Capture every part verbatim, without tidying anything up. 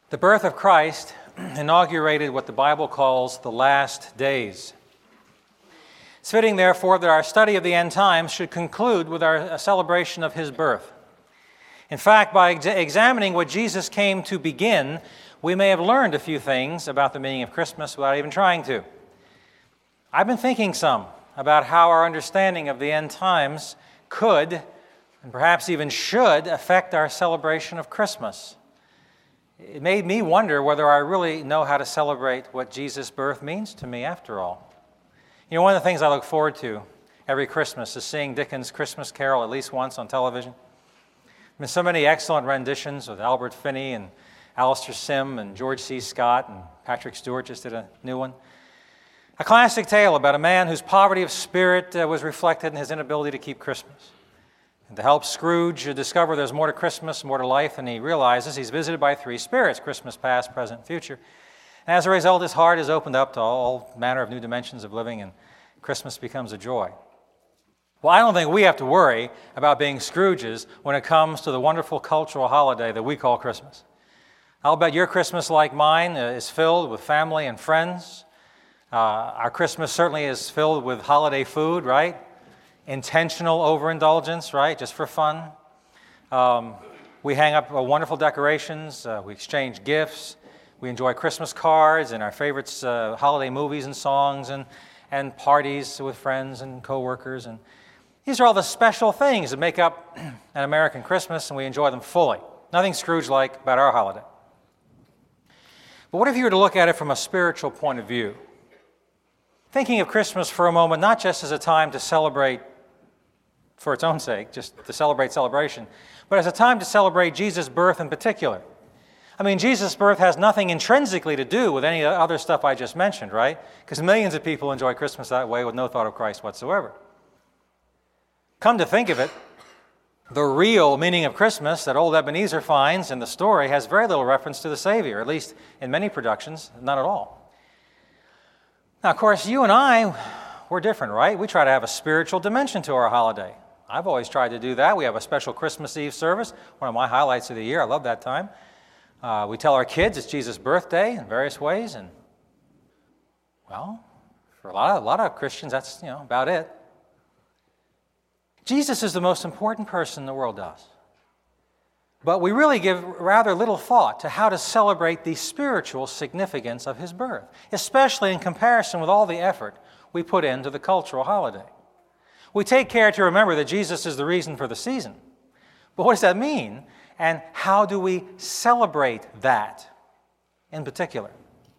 The birth of Christ inaugurated what the Bible calls the last days. It's fitting, therefore, that our study of the end times should conclude with our celebration of his birth. In fact, by ex- examining what Jesus came to begin, we may have learned a few things about the meaning of Christmas without even trying to. I've been thinking some about how our understanding of the end times could, and perhaps even should, affect our celebration of Christmas. It made me wonder whether I really know how to celebrate what Jesus' birth means to me after all. You know, one of the things I look forward to every Christmas is seeing Dickens' Christmas Carol at least once on television. There's so many excellent renditions with Albert Finney and Alistair Sim and George C. Scott, and Patrick Stewart just did a new one. A classic tale about a man whose poverty of spirit uh, was reflected in his inability to keep Christmas. And to help Scrooge discover there's more to Christmas, more to life, and he realizes he's visited by three spirits, Christmas past, present, future. And as a result, his heart is opened up to all manner of new dimensions of living, and Christmas becomes a joy. Well, I don't think we have to worry about being Scrooges when it comes to the wonderful cultural holiday that we call Christmas. I'll bet your Christmas, like mine, is filled with family and friends. Uh, our Christmas certainly is filled with holiday food, right? Intentional overindulgence, right? Just for fun. Um, we hang up uh, wonderful decorations. Uh, we exchange gifts. We enjoy Christmas cards and our favorites, uh, holiday movies and songs, and, and parties with friends and coworkers. And these are all the special things that make up an American Christmas, and we enjoy them fully. Nothing Scrooge-like about our holiday. But what if you were to look at it from a spiritual point of view? Thinking of Christmas for a moment, not just as a time to celebrate for its own sake, just to celebrate celebration, but as a time to celebrate Jesus' birth in particular. I mean, Jesus' birth has nothing intrinsically to do with any other stuff I just mentioned, right? Because millions of people enjoy Christmas that way with no thought of Christ whatsoever. Come to think of it, the real meaning of Christmas that old Ebenezer finds in the story has very little reference to the Savior, at least in many productions, none at all. Now, of course, you and I, we're different, right? We try to have a spiritual dimension to our holiday. I've always tried to do that. We have a special Christmas Eve service, one of my highlights of the year. I love that time. Uh, we tell our kids it's Jesus' birthday in various ways, and, well, for a lot of, a lot of Christians, that's, you know, about it. Jesus is the most important person the world does. But we really give rather little thought to how to celebrate the spiritual significance of his birth, especially in comparison with all the effort we put into the cultural holiday. We take care to remember that Jesus is the reason for the season. But what does that mean? And how do we celebrate that in particular?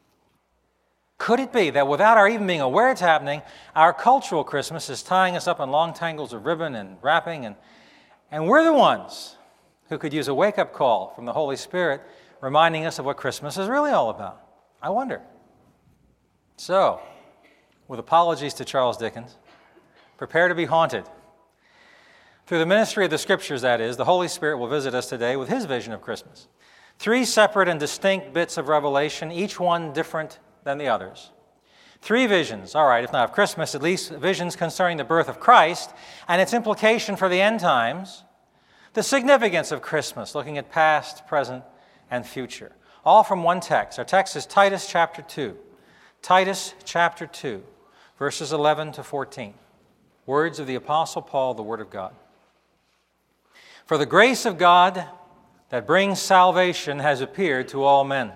Could it be that without our even being aware it's happening, our cultural Christmas is tying us up in long tangles of ribbon and wrapping, and, and we're the ones who could use a wake-up call from the Holy Spirit reminding us of what Christmas is really all about? I wonder. So, with apologies to Charles Dickens, prepare to be haunted. Through the ministry of the Scriptures, that is, the Holy Spirit will visit us today with his vision of Christmas. Three separate and distinct bits of revelation, each one different than the others. Three visions, all right, if not of Christmas, at least visions concerning the birth of Christ and its implication for the end times, the significance of Christmas, looking at past, present, and future. All from one text. Our text is Titus chapter two. Titus chapter two, verses eleven to fourteen. Words of the Apostle Paul, the Word of God. For the grace of God that brings salvation has appeared to all men.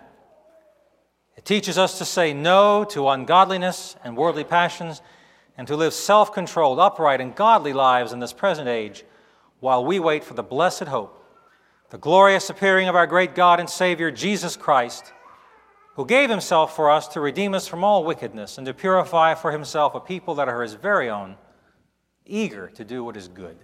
It teaches us to say no to ungodliness and worldly passions, and to live self-controlled, upright, and godly lives in this present age, while we wait for the blessed hope, the glorious appearing of our great God and Savior, Jesus Christ, who gave himself for us to redeem us from all wickedness and to purify for himself a people that are his very own, eager to do what is good.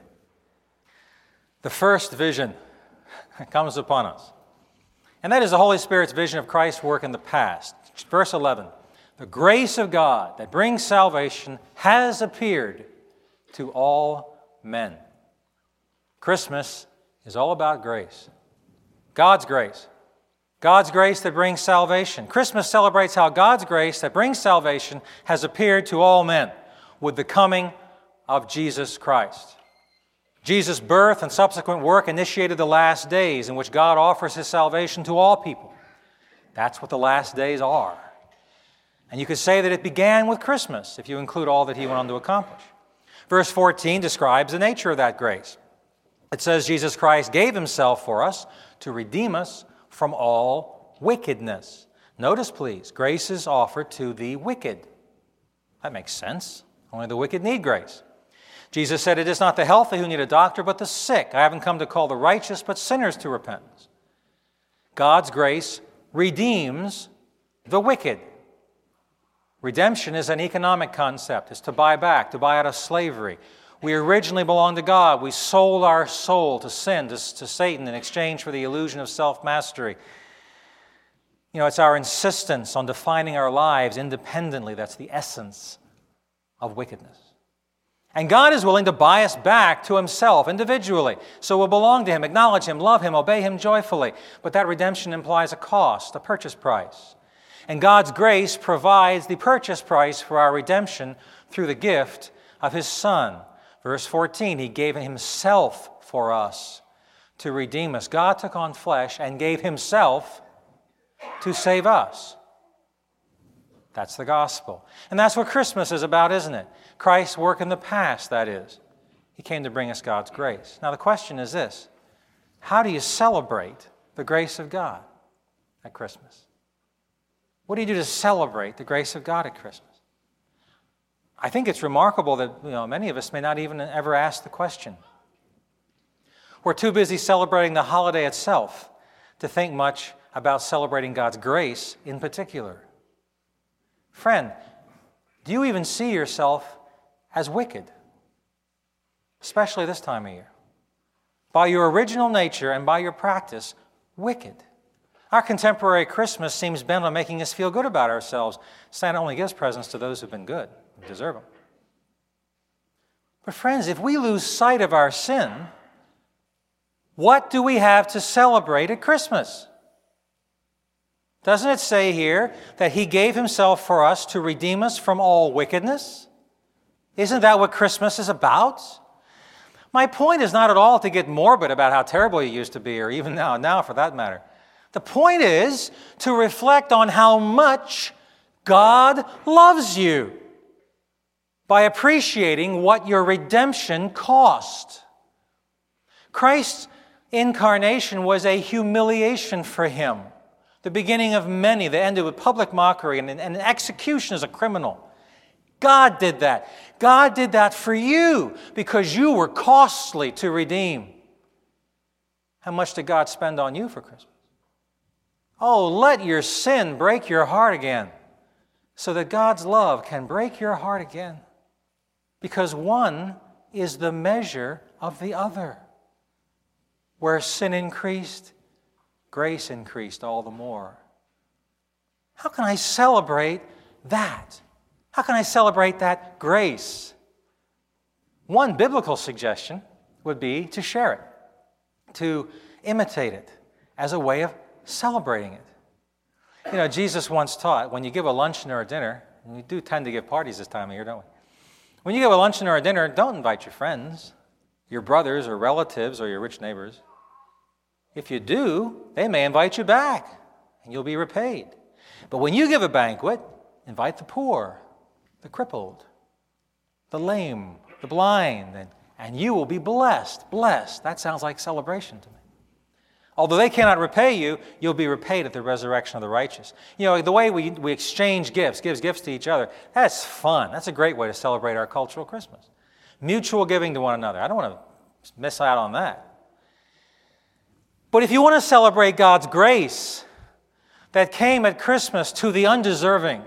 The first vision comes upon us, and that is the Holy Spirit's vision of Christ's work in the past. Verse eleven, the grace of God that brings salvation has appeared to all men. Christmas is all about grace. God's grace. God's grace that brings salvation. Christmas celebrates how God's grace that brings salvation has appeared to all men with the coming of Jesus Christ. Jesus' birth and subsequent work initiated the last days in which God offers his salvation to all people. That's what the last days are. And you could say that it began with Christmas, if you include all that he went on to accomplish. Verse fourteen describes the nature of that grace. It says Jesus Christ gave himself for us to redeem us from all wickedness. Notice, please, grace is offered to the wicked. That makes sense. Only the wicked need grace. Jesus said, "It is not the healthy who need a doctor, but the sick. I haven't come to call the righteous, but sinners to repentance." God's grace redeems the wicked. Redemption is an economic concept. It's to buy back, to buy out of slavery. We originally belonged to God. We sold our soul to sin, to, to Satan, in exchange for the illusion of self-mastery. You know, it's our insistence on defining our lives independently. That's the essence of wickedness. And God is willing to buy us back to himself individually. So we'll belong to him, acknowledge him, love him, obey him joyfully. But that redemption implies a cost, a purchase price. And God's grace provides the purchase price for our redemption through the gift of his Son. Verse fourteen, he gave himself for us to redeem us. God took on flesh and gave himself to save us. That's the gospel. And that's what Christmas is about, isn't it? Christ's work in the past, that is. He came to bring us God's grace. Now the question is this: how do you celebrate the grace of God at Christmas? What do you do to celebrate the grace of God at Christmas? I think it's remarkable that, you know, many of us may not even ever ask the question. We're too busy celebrating the holiday itself to think much about celebrating God's grace in particular. Friend, do you even see yourself as wicked? Especially this time of year. By your original nature and by your practice, wicked. Our contemporary Christmas seems bent on making us feel good about ourselves. Santa only gives presents to those who've been good and deserve them. But friends, if we lose sight of our sin, what do we have to celebrate at Christmas? Doesn't it say here that he gave himself for us to redeem us from all wickedness? Isn't that what Christmas is about? My point is not at all to get morbid about how terrible you used to be, or even now, now for that matter. The point is to reflect on how much God loves you by appreciating what your redemption cost. Christ's incarnation was a humiliation for him, the beginning of many that ended with public mockery and, and execution as a criminal. God did that. God did that for you because you were costly to redeem. How much did God spend on you for Christmas? Oh, let your sin break your heart again so that God's love can break your heart again. Because one is the measure of the other. Where sin increased, grace increased all the more. How can I celebrate that? How can I celebrate that grace? One biblical suggestion would be to share it, to imitate it as a way of celebrating it. You know, Jesus once taught, when you give a luncheon or a dinner, and we do tend to give parties this time of year, don't we? When you give a luncheon or a dinner, don't invite your friends, your brothers or relatives or your rich neighbors. If you do, they may invite you back, and you'll be repaid. But when you give a banquet, invite the poor, the crippled, the lame, the blind, and, and you will be blessed. Blessed. That sounds like celebration to me. Although they cannot repay you, you'll be repaid at the resurrection of the righteous. You know, the way we, we exchange gifts, gives gifts to each other, that's fun. That's a great way to celebrate our cultural Christmas. Mutual giving to one another. I don't want to miss out on that. But if you want to celebrate God's grace that came at Christmas to the undeserving,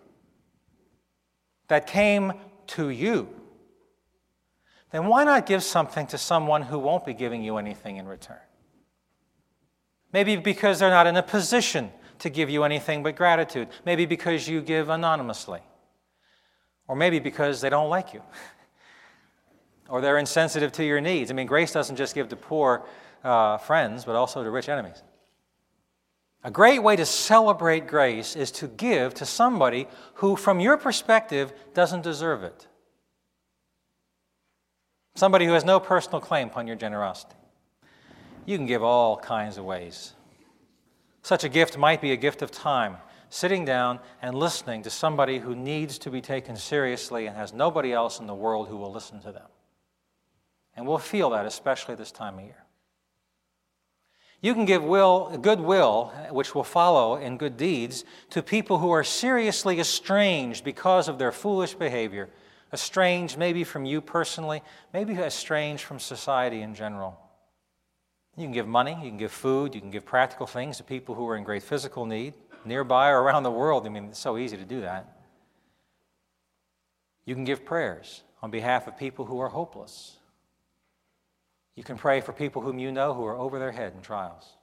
that came to you, then why not give something to someone who won't be giving you anything in return? Maybe because they're not in a position to give you anything but gratitude. Maybe because you give anonymously. Or maybe because they don't like you. Or they're insensitive to your needs. I mean, grace doesn't just give to poor uh, friends, but also to rich enemies. A great way to celebrate grace is to give to somebody who, from your perspective, doesn't deserve it. Somebody who has no personal claim upon your generosity. You can give all kinds of ways. Such a gift might be a gift of time, sitting down and listening to somebody who needs to be taken seriously and has nobody else in the world who will listen to them. And we'll feel that especially this time of year. You can give will, goodwill, which will follow in good deeds, to people who are seriously estranged because of their foolish behavior, estranged maybe from you personally, maybe estranged from society in general. You can give money, you can give food, you can give practical things to people who are in great physical need, nearby or around the world. I mean, it's so easy to do that. You can give prayers on behalf of people who are hopeless. You can pray for people whom you know who are over their head in trials.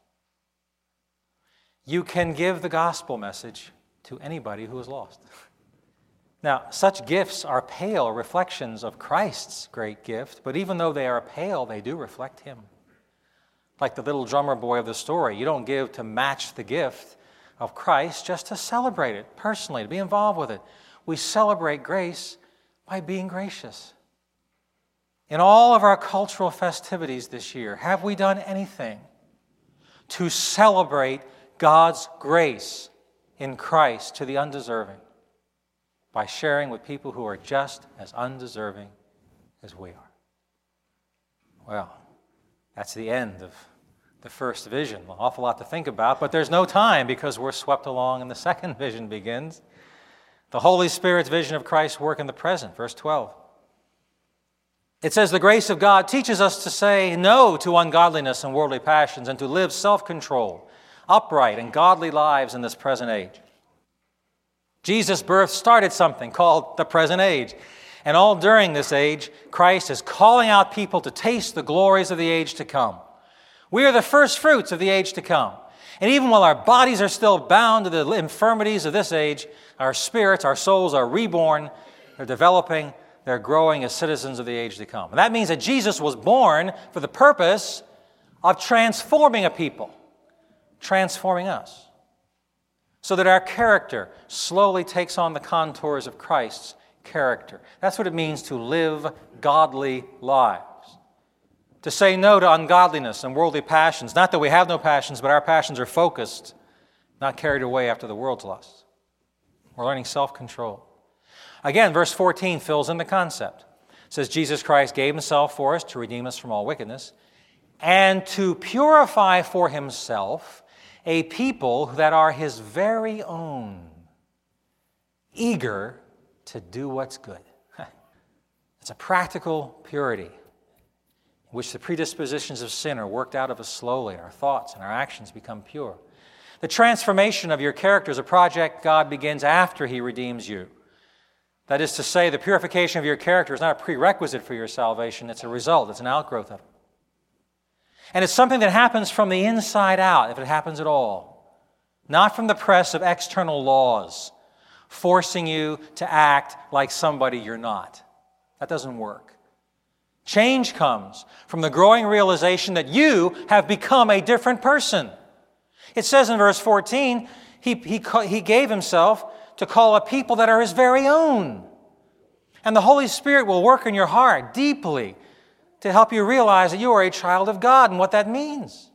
You can give the gospel message to anybody who is lost. Now, such gifts are pale reflections of Christ's great gift, but even though they are pale, they do reflect Him. Like the little drummer boy of the story, you don't give to match the gift of Christ, just to celebrate it personally, to be involved with it. We celebrate grace by being gracious. In all of our cultural festivities this year, have we done anything to celebrate God's grace in Christ to the undeserving by sharing with people who are just as undeserving as we are? Well, that's the end of the first vision. An awful lot to think about, but there's no time because we're swept along and the second vision begins. The Holy Spirit's vision of Christ's work in the present, verse twelve. It says, the grace of God teaches us to say no to ungodliness and worldly passions and to live self-controlled, upright, and godly lives in this present age. Jesus' birth started something called the present age. And all during this age, Christ is calling out people to taste the glories of the age to come. We are the first fruits of the age to come. And even while our bodies are still bound to the infirmities of this age, our spirits, our souls are reborn, they're developing, they're growing as citizens of the age to come. And that means that Jesus was born for the purpose of transforming a people, transforming us, so that our character slowly takes on the contours of Christ's character. That's what it means to live godly lives. To say no to ungodliness and worldly passions. Not that we have no passions, but our passions are focused, not carried away after the world's lusts. We're learning self-control. Again, verse fourteen fills in the concept. It says, Jesus Christ gave Himself for us to redeem us from all wickedness and to purify for Himself a people that are His very own, eager to do what's good. It's a practical purity in which the predispositions of sin are worked out of us slowly. Our thoughts and our actions become pure. The transformation of your character is a project God begins after He redeems you. That is to say, the purification of your character is not a prerequisite for your salvation. It's a result. It's an outgrowth of it. And it's something that happens from the inside out, if it happens at all. Not from the press of external laws forcing you to act like somebody you're not. That doesn't work. Change comes from the growing realization that you have become a different person. It says in verse fourteen, he, he, he gave Himself to call a people that are His very own. And the Holy Spirit will work in your heart deeply to help you realize that you are a child of God and what that means.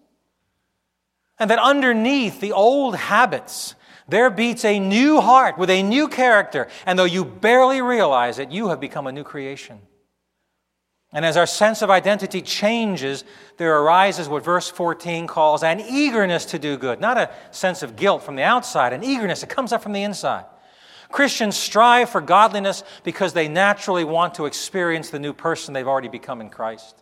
And that underneath the old habits, there beats a new heart with a new character. And though you barely realize it, you have become a new creation. And as our sense of identity changes, there arises what verse fourteen calls an eagerness to do good. Not a sense of guilt from the outside, an eagerness that comes up from the inside. Christians strive for godliness because they naturally want to experience the new person they've already become in Christ.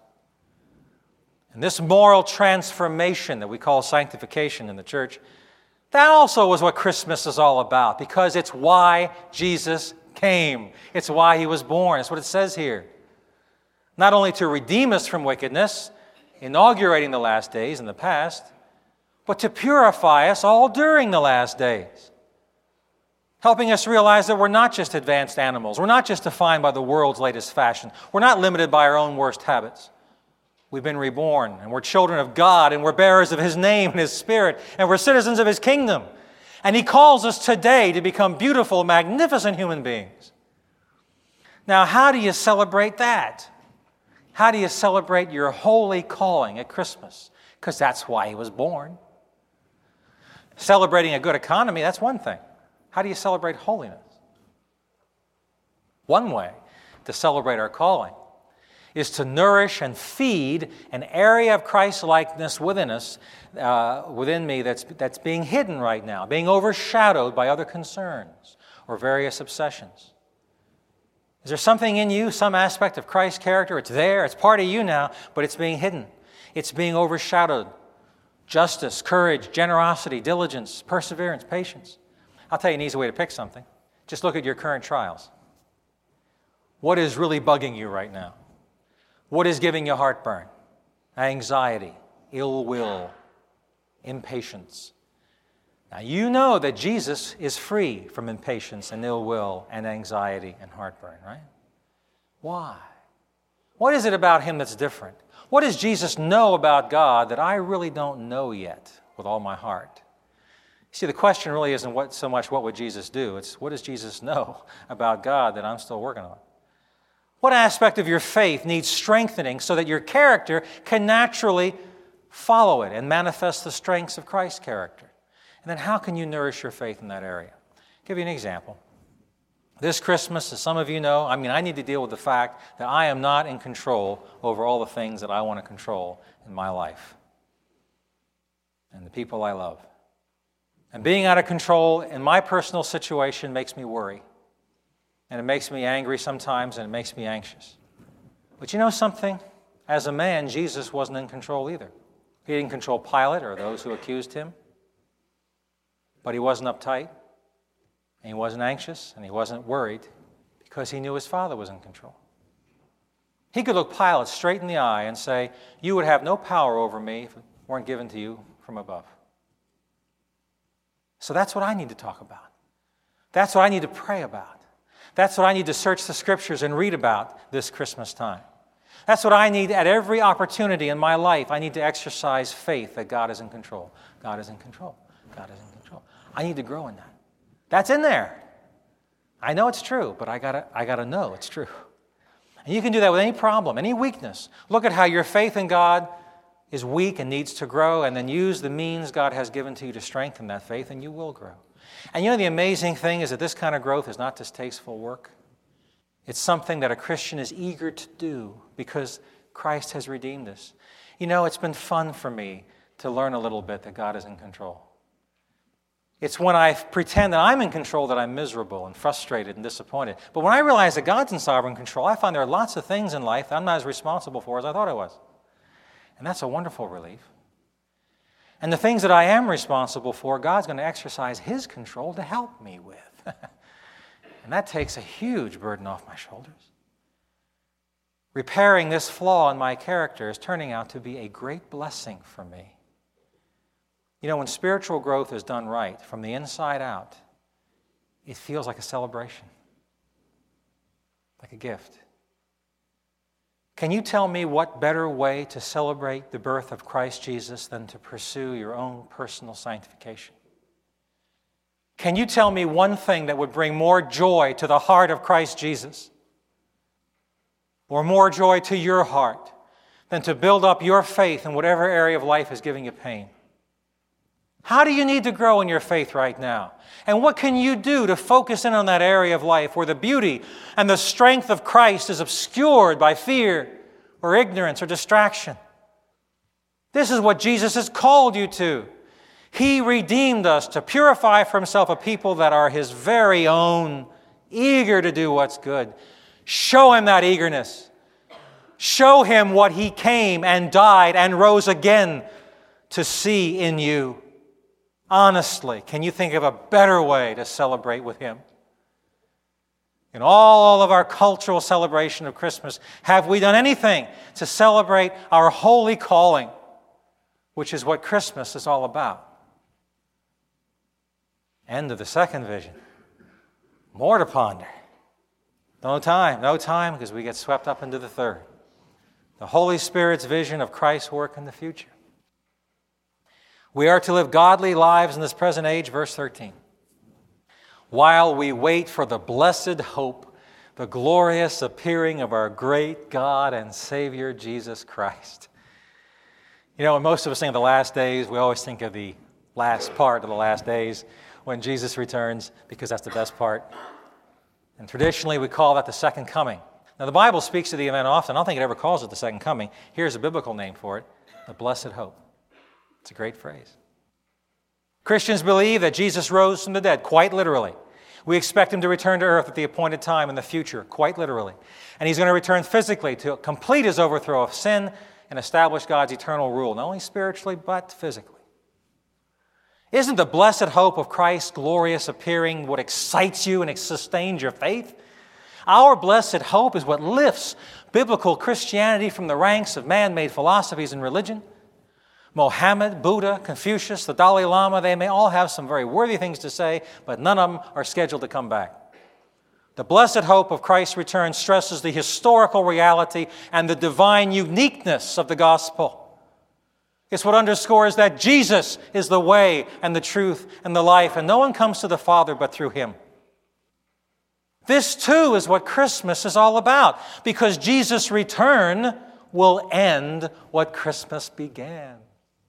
And this moral transformation that we call sanctification in the church, that also is what Christmas is all about, because it's why Jesus came. It's why He was born. It's what it says here. Not only to redeem us from wickedness, inaugurating the last days in the past, but to purify us all during the last days. Helping us realize that we're not just advanced animals. We're not just defined by the world's latest fashion. We're not limited by our own worst habits. We've been reborn, and we're children of God, and we're bearers of His name and His Spirit, and we're citizens of His kingdom. And He calls us today to become beautiful, magnificent human beings. Now, how do you celebrate that? How do you celebrate your holy calling at Christmas? Because that's why He was born. Celebrating a good economy, that's one thing. How do you celebrate holiness? One way to celebrate our calling is to nourish and feed an area of Christ-likeness within us, uh, within me, that's, that's being hidden right now, being overshadowed by other concerns or various obsessions. Is there something in you, some aspect of Christ's character? It's there, it's part of you now, but it's being hidden. It's being overshadowed. Justice, courage, generosity, diligence, perseverance, patience. I'll tell you an easy way to pick something. Just look at your current trials. What is really bugging you right now? What is giving you heartburn? Anxiety, ill will, impatience. Now you know that Jesus is free from impatience and ill will and anxiety and heartburn, right? Why? What is it about him that's different? What does Jesus know about God that I really don't know yet with all my heart? See, the question really isn't what, so much what would Jesus do. It's what does Jesus know about God that I'm still working on? What aspect of your faith needs strengthening so that your character can naturally follow it and manifest the strengths of Christ's character? And then how can you nourish your faith in that area? I'll give you an example. This Christmas, as some of you know, I mean, I need to deal with the fact that I am not in control over all the things that I want to control in my life and the people I love. And being out of control in my personal situation makes me worry. And it makes me angry sometimes, and it makes me anxious. But you know something? As a man, Jesus wasn't in control either. He didn't control Pilate or those who accused him. But he wasn't uptight, and he wasn't anxious, and he wasn't worried because he knew his Father was in control. He could look Pilate straight in the eye and say, "You would have no power over me if it weren't given to you from above." So that's what I need to talk about. That's what I need to pray about. That's what I need to search the Scriptures and read about this Christmas time. That's what I need at every opportunity in my life. I need to exercise faith that God is in control. God is in control. God is in control. I need to grow in that. That's in there. I know it's true, but I gotta, I gotta know it's true. And you can do that with any problem, any weakness. Look at how your faith in God is weak and needs to grow, and then use the means God has given to you to strengthen that faith, and you will grow. And you know, the amazing thing is that this kind of growth is not distasteful work. It's something that a Christian is eager to do because Christ has redeemed us. You know, it's been fun for me to learn a little bit that God is in control. It's when I pretend that I'm in control that I'm miserable and frustrated and disappointed. But when I realize that God's in sovereign control, I find there are lots of things in life that I'm not as responsible for as I thought I was. And that's a wonderful relief. And the things that I am responsible for, God's going to exercise His control to help me with. And that takes a huge burden off my shoulders. Repairing this flaw in my character is turning out to be a great blessing for me. You know, when spiritual growth is done right, from the inside out, it feels like a celebration, like a gift. Can you tell me what better way to celebrate the birth of Christ Jesus than to pursue your own personal sanctification? Can you tell me one thing that would bring more joy to the heart of Christ Jesus, or more joy to your heart, than to build up your faith in whatever area of life is giving you pain? How do you need to grow in your faith right now? And what can you do to focus in on that area of life where the beauty and the strength of Christ is obscured by fear or ignorance or distraction? This is what Jesus has called you to. He redeemed us to purify for Himself a people that are His very own, eager to do what's good. Show Him that eagerness. Show Him what He came and died and rose again to see in you. Honestly, can you think of a better way to celebrate with Him? In all of our cultural celebration of Christmas, have we done anything to celebrate our holy calling, which is what Christmas is all about? End of the second vision. More to ponder. No time, no time, because we get swept up into the third. The Holy Spirit's vision of Christ's work in the future. We are to live godly lives in this present age, verse thirteen. While we wait for the blessed hope, the glorious appearing of our great God and Savior, Jesus Christ. You know, when most of us think of the last days, we always think of the last part of the last days when Jesus returns, because that's the best part. And traditionally, we call that the second coming. Now, the Bible speaks of the event often. I don't think it ever calls it the second coming. Here's a biblical name for it, the blessed hope. It's a great phrase. Christians believe that Jesus rose from the dead, quite literally. We expect him to return to earth at the appointed time in the future, quite literally. And he's going to return physically to complete his overthrow of sin and establish God's eternal rule, not only spiritually, but physically. Isn't the blessed hope of Christ's glorious appearing what excites you and sustains your faith? Our blessed hope is what lifts biblical Christianity from the ranks of man-made philosophies and religion. Mohammed, Buddha, Confucius, the Dalai Lama, they may all have some very worthy things to say, but none of them are scheduled to come back. The blessed hope of Christ's return stresses the historical reality and the divine uniqueness of the gospel. It's what underscores that Jesus is the way and the truth and the life, and no one comes to the Father but through him. This, too, is what Christmas is all about, because Jesus' return will end what Christmas began.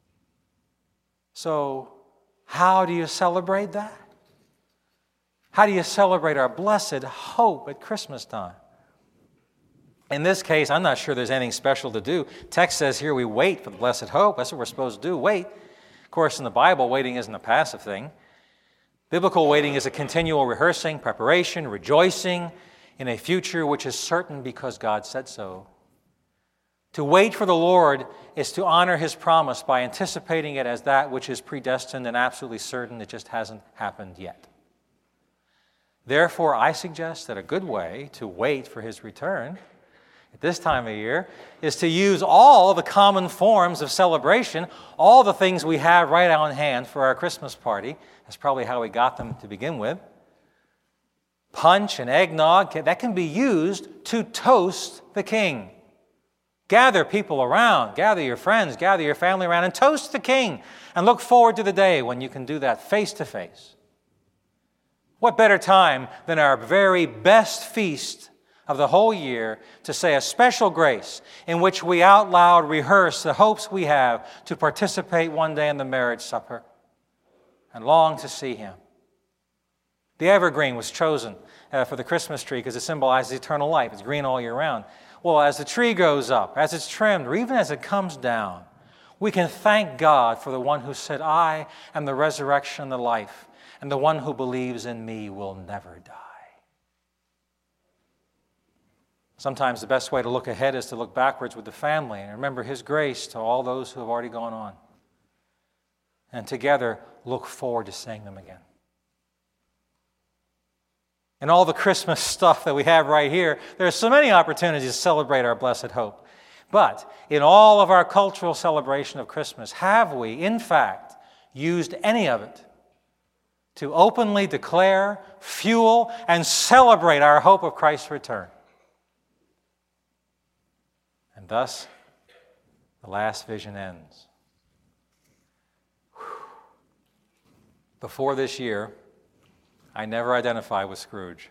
So, how do you celebrate that? How do you celebrate our blessed hope at Christmas time? In this case, I'm not sure there's anything special to do. Text says here we wait for the blessed hope. That's what we're supposed to do, wait. Of course, in the Bible, waiting isn't a passive thing. Biblical waiting is a continual rehearsing, preparation, rejoicing in a future which is certain because God said so. To wait for the Lord is to honor his promise by anticipating it as that which is predestined and absolutely certain. It just hasn't happened yet. Therefore, I suggest that a good way to wait for his return at this time of year is to use all the common forms of celebration, all the things we have right on hand for our Christmas party. That's probably how we got them to begin with. Punch and eggnog, that can be used to toast the King. Gather people around, gather your friends, gather your family around, and toast the King. And look forward to the day when you can do that face to face. What better time than our very best feast of the whole year to say a special grace in which we out loud rehearse the hopes we have to participate one day in the marriage supper and long to see him. The evergreen was chosen uh, for the Christmas tree because it symbolizes eternal life. It's green all year round. Well, as the tree goes up, as it's trimmed, or even as it comes down, we can thank God for the one who said, I am the resurrection and the life, and the one who believes in me will never die. Sometimes the best way to look ahead is to look backwards with the family and remember his grace to all those who have already gone on. And together, look forward to seeing them again. And all the Christmas stuff that we have right here, there are so many opportunities to celebrate our blessed hope. But in all of our cultural celebration of Christmas, have we, in fact, used any of it to openly declare, fuel, and celebrate our hope of Christ's return? And thus, the last vision ends. Before this year, I never identified with Scrooge.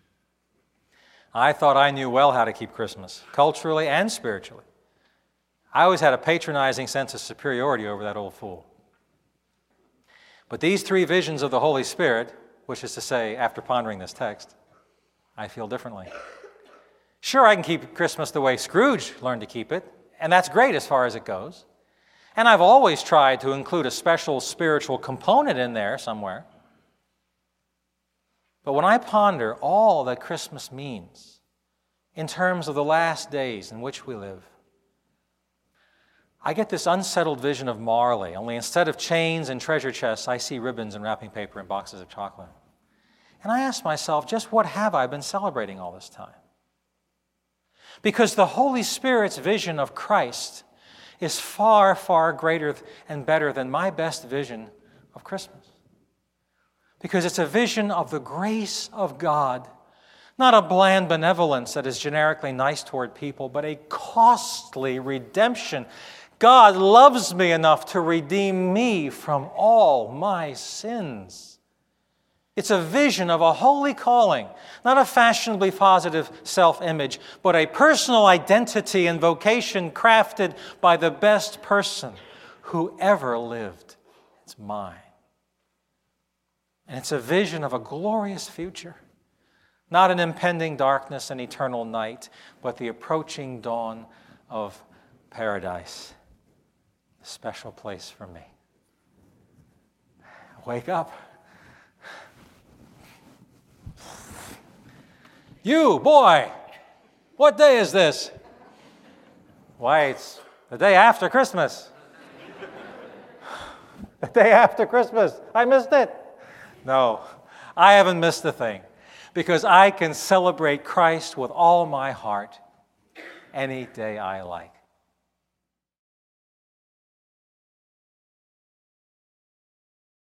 I thought I knew well how to keep Christmas, culturally and spiritually. I always had a patronizing sense of superiority over that old fool. But these three visions of the Holy Spirit, which is to say, after pondering this text, I feel differently. Sure, I can keep Christmas the way Scrooge learned to keep it, and that's great as far as it goes. And I've always tried to include a special spiritual component in there somewhere. But when I ponder all that Christmas means in terms of the last days in which we live, I get this unsettled vision of Marley, only instead of chains and treasure chests, I see ribbons and wrapping paper and boxes of chocolate. And I ask myself, just what have I been celebrating all this time? Because the Holy Spirit's vision of Christ is far, far greater and better than my best vision of Christmas. Because it's a vision of the grace of God, not a bland benevolence that is generically nice toward people, but a costly redemption. God loves me enough to redeem me from all my sins. It's a vision of a holy calling, not a fashionably positive self-image, but a personal identity and vocation crafted by the best person who ever lived. It's mine. And it's a vision of a glorious future. Not an impending darkness and eternal night, but the approaching dawn of paradise. A special place for me. Wake up. You, boy, what day is this? Why, it's the day after Christmas. The day after Christmas. I missed it. No, I haven't missed a thing, because I can celebrate Christ with all my heart any day I like.